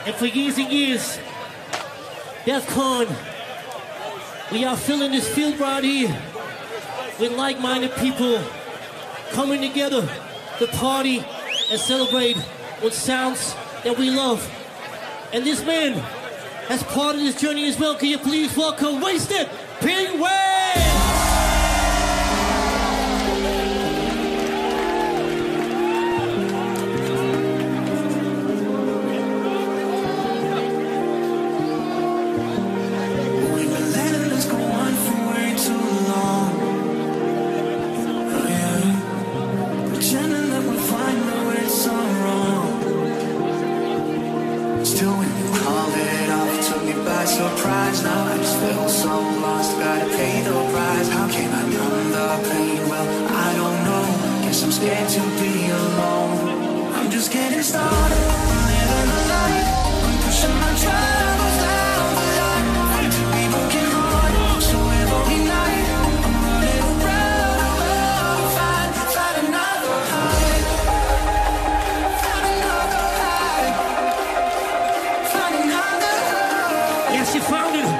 And for years and years, DEFCON, we are filling this field right here with like-minded people coming together to party and celebrate with sounds that we love. And this man has part of this journey as well. Can you please welcome Wasted Penguin? Surprise, now I just feel so lost. Gotta pay the price. How can I numb the pain? Well, I don't know. Guess I'm scared to be alone. I'm just getting started. I'm living a life. I'm pushing my troubles down the line. Fight to be broken hearted. So every night I'm running around the world. Find another high. Find another high. Find another high. Yes, you found it.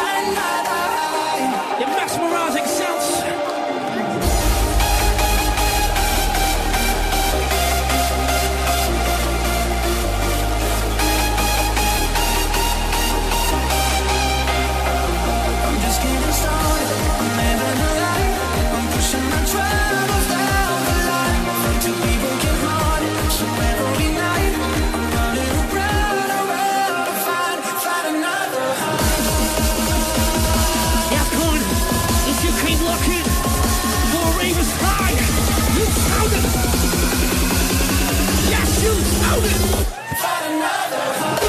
The mesmerizing sounds. I'm just getting started. I'm living a life. I'm pushing my troubles down the line. Afraid to be broken hearted. So every night I'm running around the world to find another high. DEFCON, if you came looking for a raven's high, you found it. Yes, you found it. Find another high.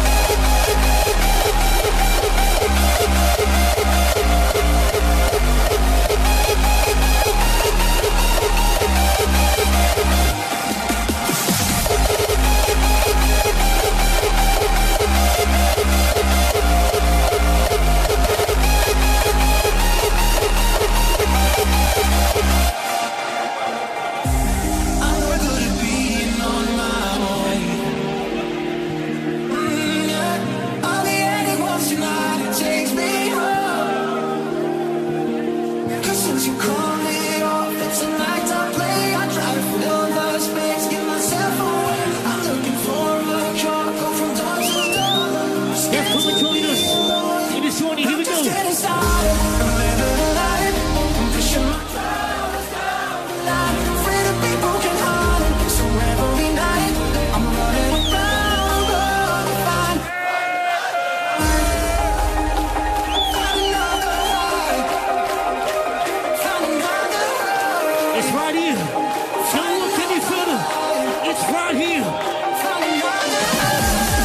I'm not good at being on my own. Yeah. I'll be anyone tonight. It takes me home. 'Cause since you called me off, it's a night I play. I try to fill the space, give myself away. I'm looking for a cure, go from door to door. Yes, come and join us in this journey. Here we Just go. getting started. I'm living a life. I'm pushing my troubles down the line. Afraid to be broken hearted. So every night I'm running around the world to find another high. Find another high. It's right here. Don't look any further. It's right here. Find another high.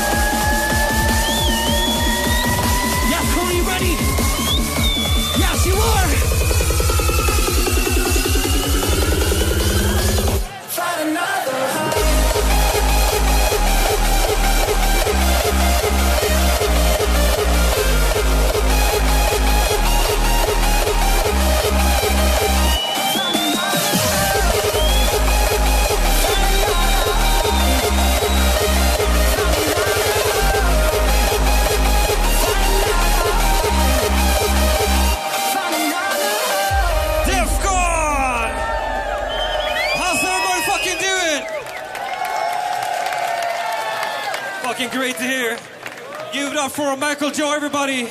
DEFCON, you ready? Yes, you are. Find another high. DEFCON! How's everybody fucking doing? Fucking great to hear. Give it up for Michael Joe, everybody.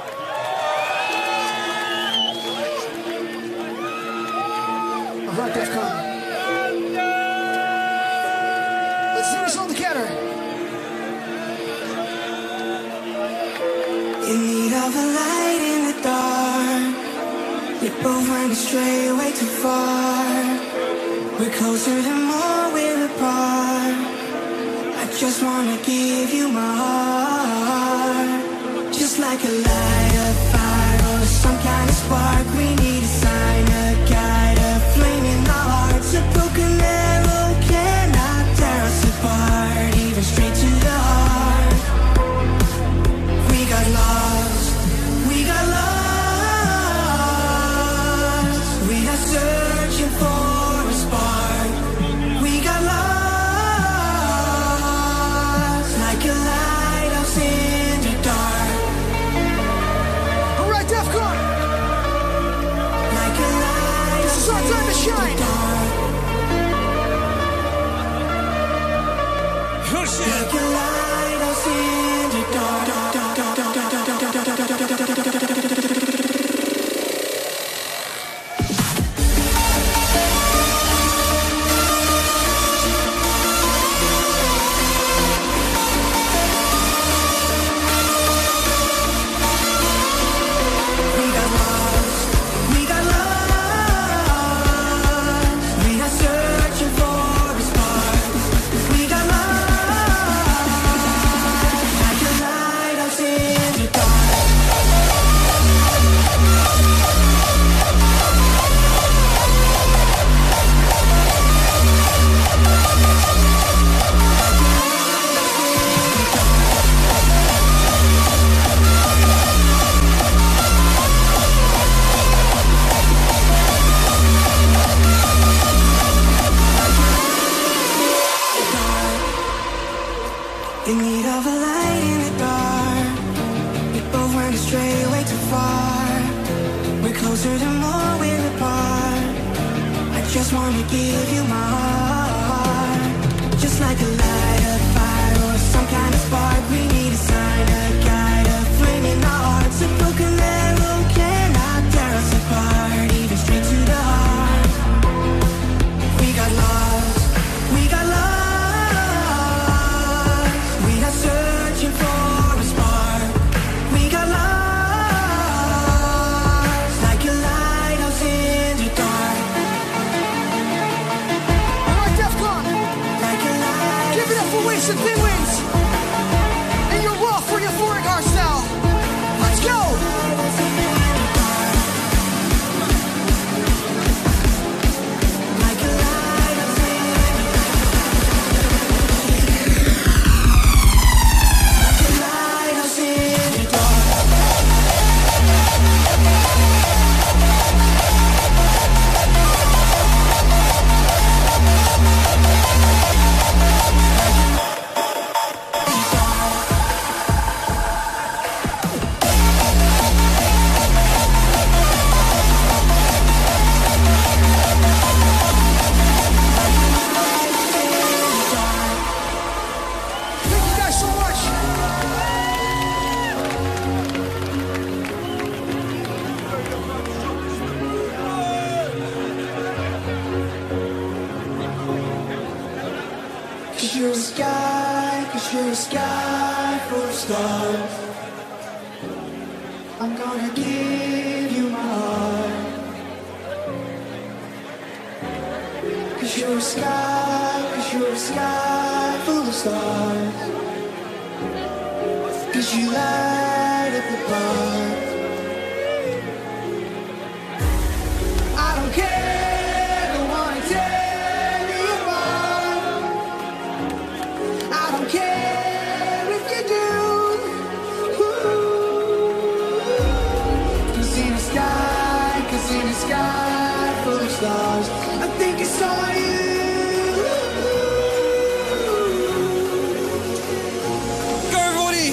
Alright, DEFCON. Let's do this all together. In need of a light in the dark. We both went astray way too far. We're closer the more we're apart. I just wanna give you my heart. Just like a light, a fire, or some kind of spark. We need a sign, a guide, a flame in our hearts. A broken arrow cannot tear us apart. Even straight to the heart. We got lost. We got lost. We are searching for a spark. We got lost. Like a light. shine. Oh shit. Like a lighthouse in the dark. In need of a light in the dark. We both went astray way too far. We're closer the more we're apart. I just wanna give you my heart. Just like a light, a fire, or some kind of spark. We need a sign, a guide, a flame in our hearts. A broken arrow cannot tear us apart, even straight to the heart. We got lost, we got lost. Searching for a spark. We got lost, like a lighthouse in the dark. Alright, Defcon. Like a lighthouse. Give it up for Wings and Thin Wings. And you're raw for your foreign hearts now. Let's go. Like a lighthouse in the Thank you guys so much. Cause you're a sky full of stars. I'm gonna give you my heart. Cause you're a sky full of stars. Cause you light up the path. I don't care, don't wanna tear me apart. I don't care if you do. Cause in the sky full of stars, I think I saw you. Go everybody!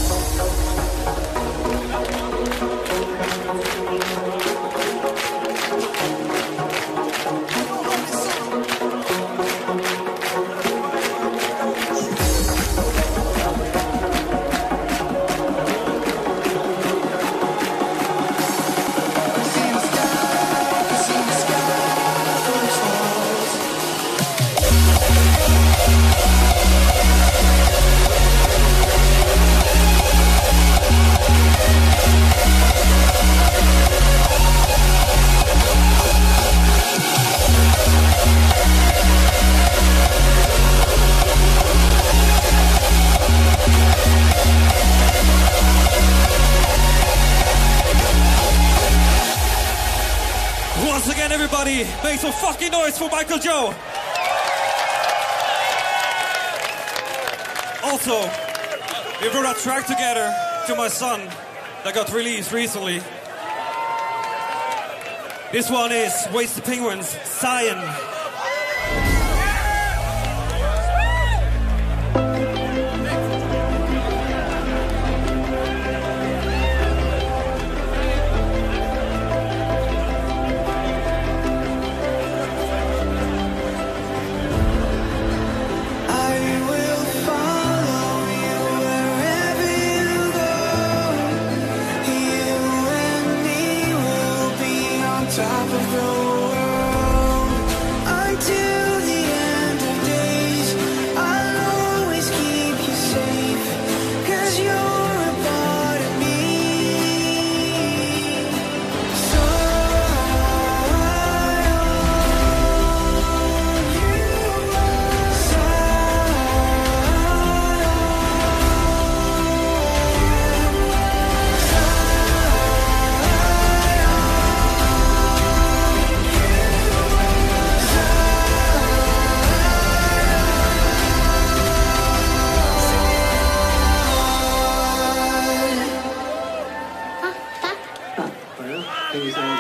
Once again, everybody, make some fucking noise for Michael Joe. Also, we brought a track together to my son that got released recently. This one is Wasted Penguins, Zion.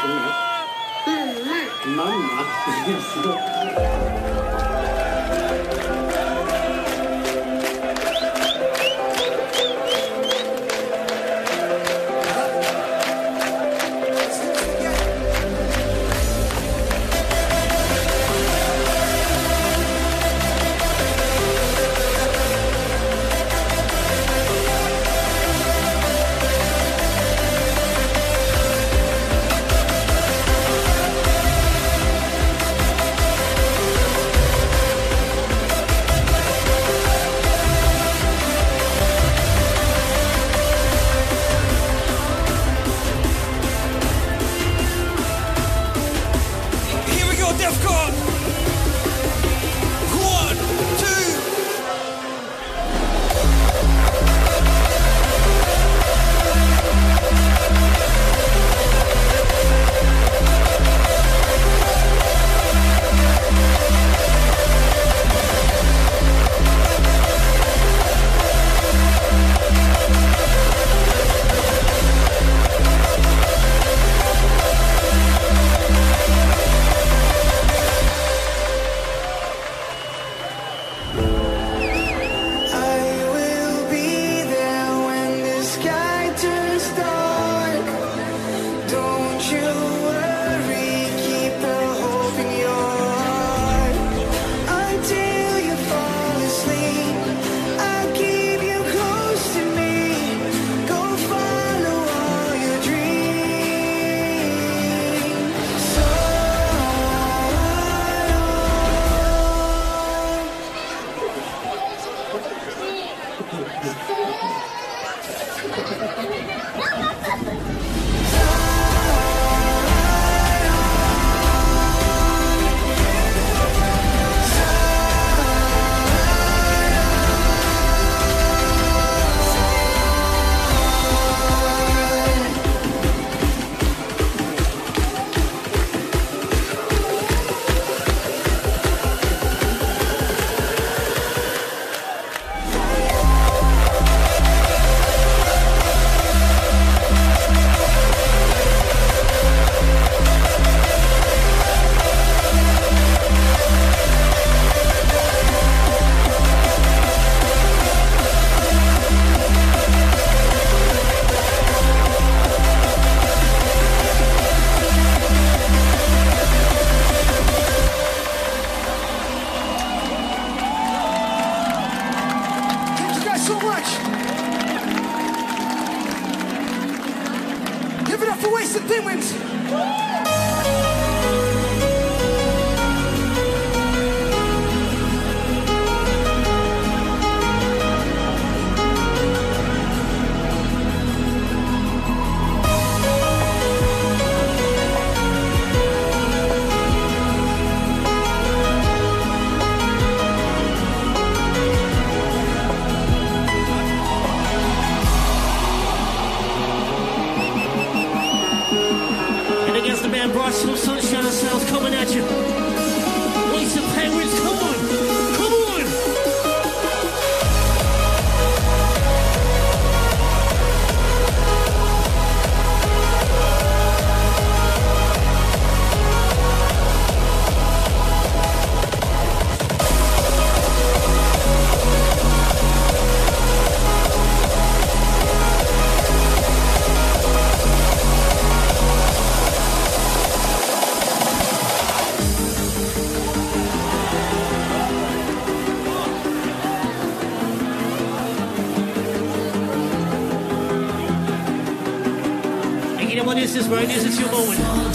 This is right. This is your moment.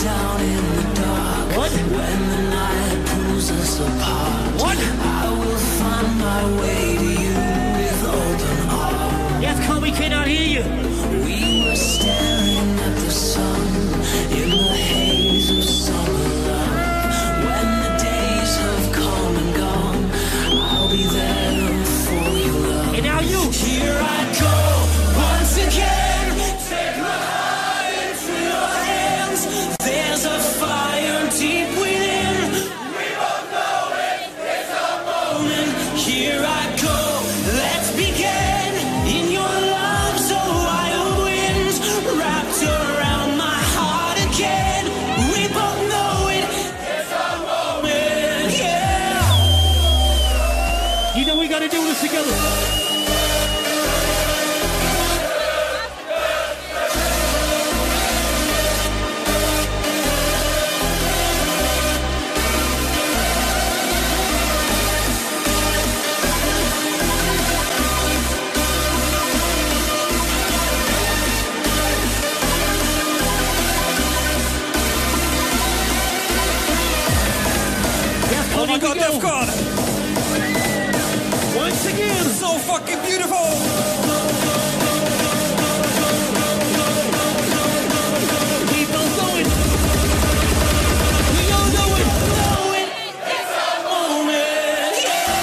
What? When the night pulls us apart, what? I will find my way to you with open arms. Yes, come, we cannot hear you. We were staring at the sun in the haze of summer love. When the days have come and gone, I'll be there for your love. And now you. Here I go once again. There's a fire deep within. We both know it. It's a moment. Here I go. Let's begin. In your love, so wild winds wrapped around my heart again. do this together. Oh my God, Defcon! Once again, so fucking beautiful! Keep on going! We all know it! It's a moment!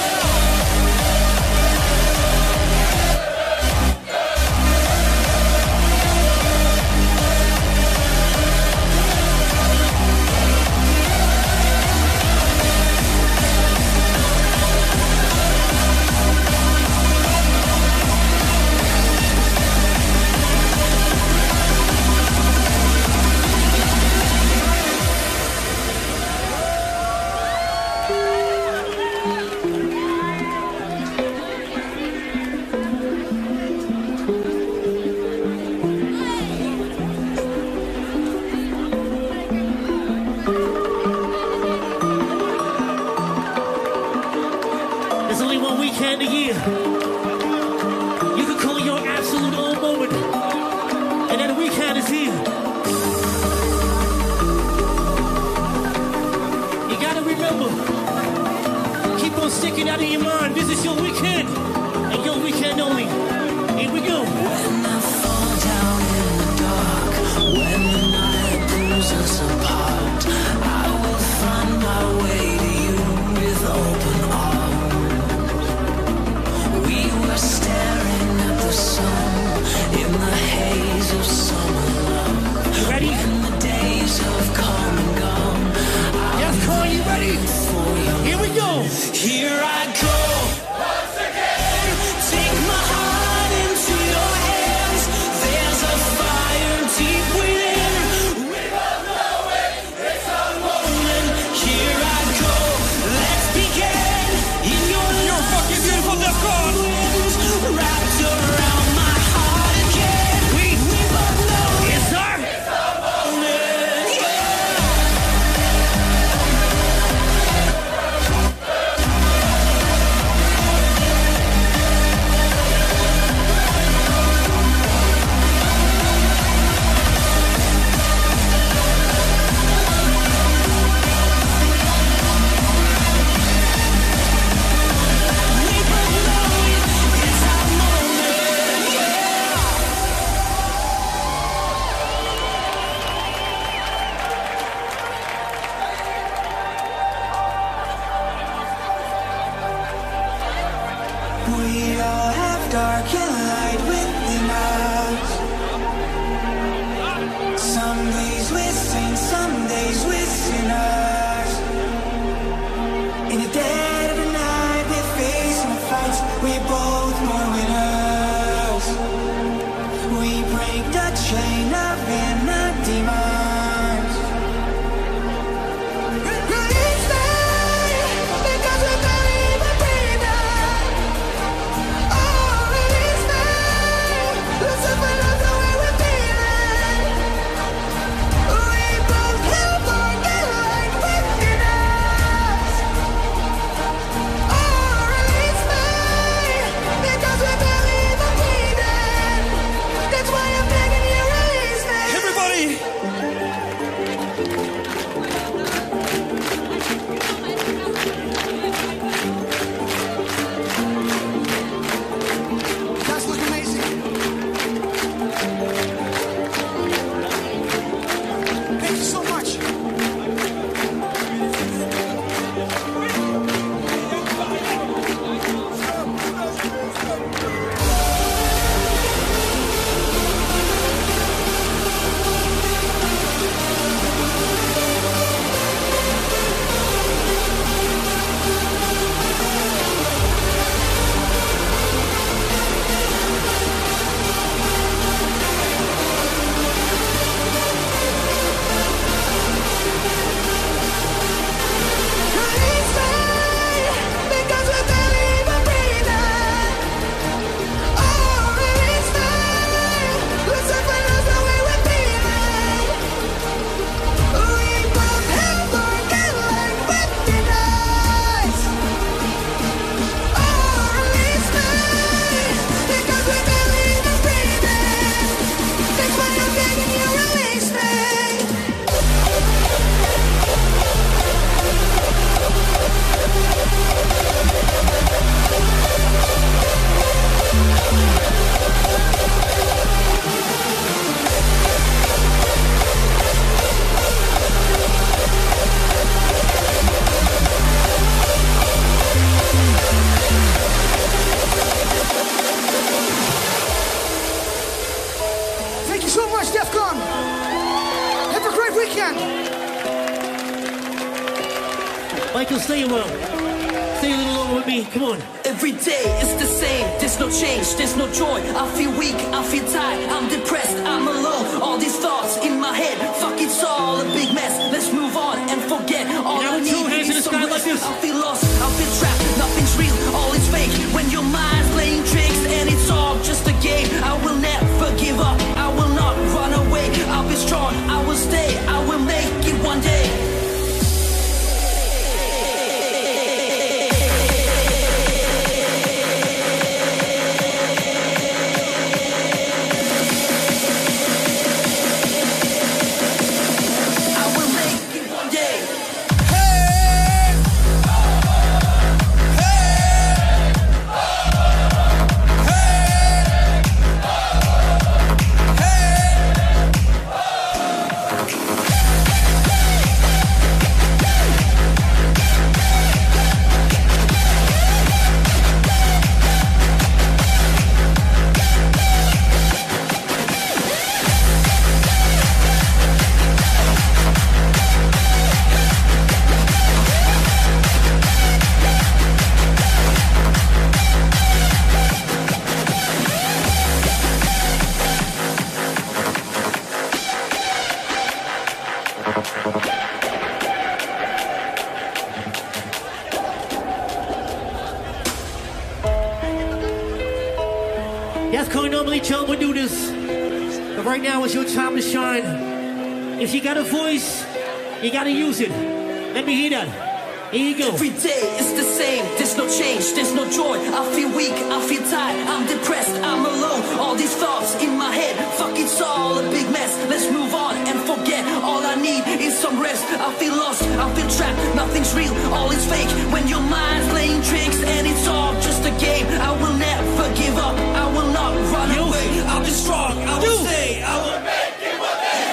There's only one weekend a year. You can call your absolute own moment. And then the weekend is here. You gotta remember, keep on sticking out of your mind. This is your weekend. And your weekend only. Here we go. When I fall down in the dark, when the night pulls us apart, I will find my way to you with open arms. We were staring at the sun in the haze of summer love. You ready? When the days have come and gone, Yes, Cole, you ready? for you. Here we go. Here I go. Once again, take my heart into your hands. There's a fire deep within. We both know it. It's a moment. Here I go. Let's begin. In your You're fucking beautiful, Defcon! winds, wrapped around my heart again. We both know Yes, sir. it's a moment. Yeah. We both know it's our moment. Yeah. We all have dark and light within us. Some days we're saints, some days we're sinners. In the dead of the night, we're facing the fights. We're both more winners. We break the chain of inner demons. Release me, because we're not even breathing. Oh, release Michael, stay around. Stay a little longer with me. Come on. Every day is the same, there's no change, there's no joy. I feel weak, I feel tired, I'm depressed, I'm alone. All these thoughts in my head, fuck, it's all a big mess. Let's move on and forget. All I need is some rest. I feel lost, I feel trapped, nothing's real, all is fake. When your mind's playing tricks and it's all just a game. I will never give up, I will not run away. I'll be strong, I will stay, I will make it one day. John would do this, but right now is your time to shine. If you got a voice, you gotta use it. Let me hear that. Here you go. Every day is the same, there's no change, there's no joy. I feel weak, I feel tired, I'm depressed, I'm alone. All these thoughts in my head, fuck, it's all a big mess. Let's move on and forget. All I need is some rest. I feel lost, I feel trapped, nothing's real, all is fake. When your mind's playing tricks and it's all just a game. I will never give up, I will not run away. I'll be strong, I will stay, I will make it one day.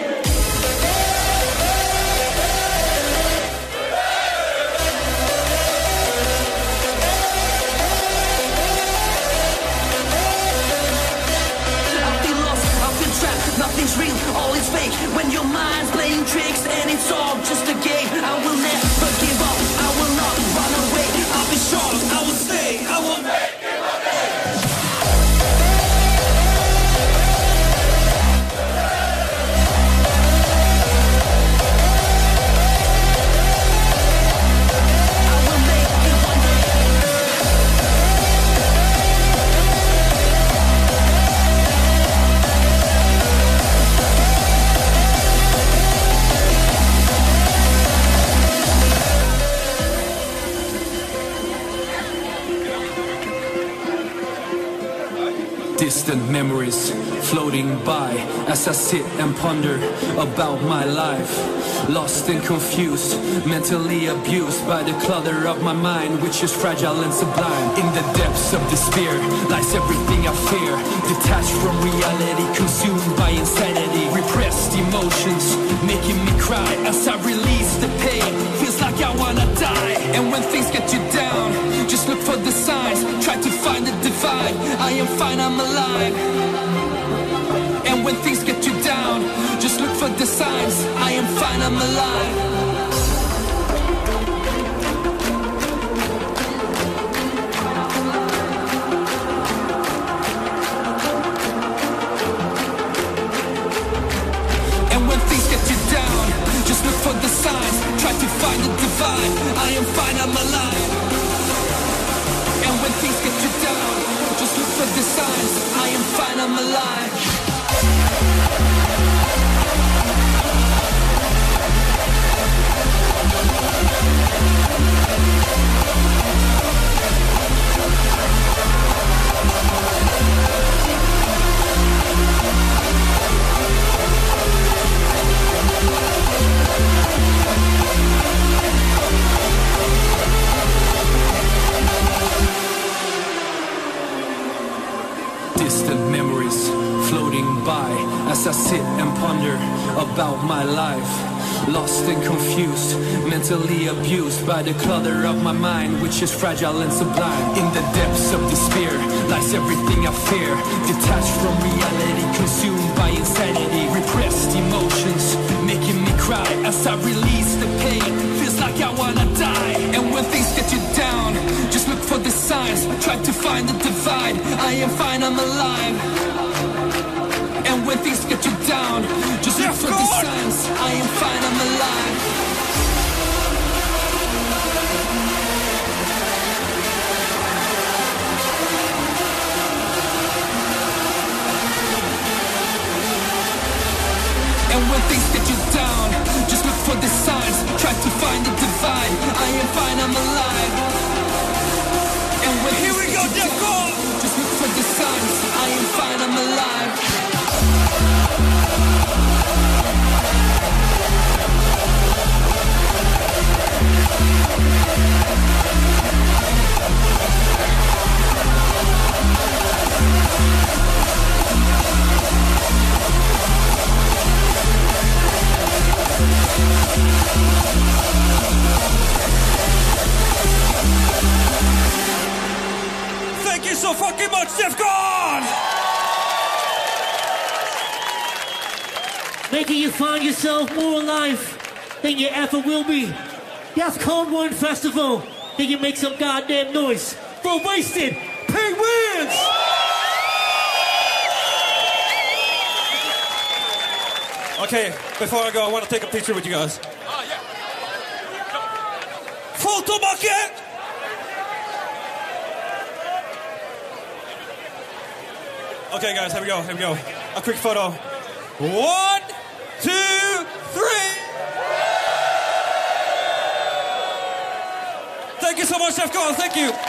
I feel lost, I feel trapped, nothing's real, all is fake. When your mind's playing tricks and it's all just a game. I will never give up, I will not run away. I'll be strong, I will stay, I will make it one day. Distant memories floating by as I sit and ponder about my life. Lost and confused, mentally abused by the clutter of my mind, which is fragile and sublime. In the depths of despair lies everything I fear. Detached from reality, consumed by insanity. Repressed emotions making me cry as I release the pain. Feels like I wanna die. And when things get you down, just look for the signs. Try to find the divine. I am fine, I'm alive. And when things get you down, just look for the signs. I am fine, I'm alive. And when things get you down, just look for the signs. Try to find the divine. I am fine, I'm alive. And when things get you down, just look for the signs. I am fine, I'm alive. Distant memories floating by as I sit and ponder about my life. Lost and confused, mentally abused by the clutter of my mind, which is fragile and sublime. In the depths of despair lies everything I fear. Detached from reality, consumed by insanity. Repressed emotions making me cry as I release the pain. Feels like like I wanna die. And when things get you down, just look for the signs. Try to find the divide. I am fine, I'm alive. And when things get you down, just look for the signs. I am fine, I'm alive. And when things get you down, just look for the signs. Try to find the divide. I am fine, I'm alive. And when here we go, Defcon. Just look for the signs. I am fine, I'm alive. Thank you so fucking much, Defcon! Making you find yourself more alive than you ever will be. Defcon 1 Festival. Then you make some goddamn noise for Wasted Penguins! Okay, before I go, I want to take a picture with you guys. Oh, yeah. Photo bucket! Okay, guys, here we go, here we go. A quick photo. 1, 2, 3. Thank you so much, Defcon. Thank you.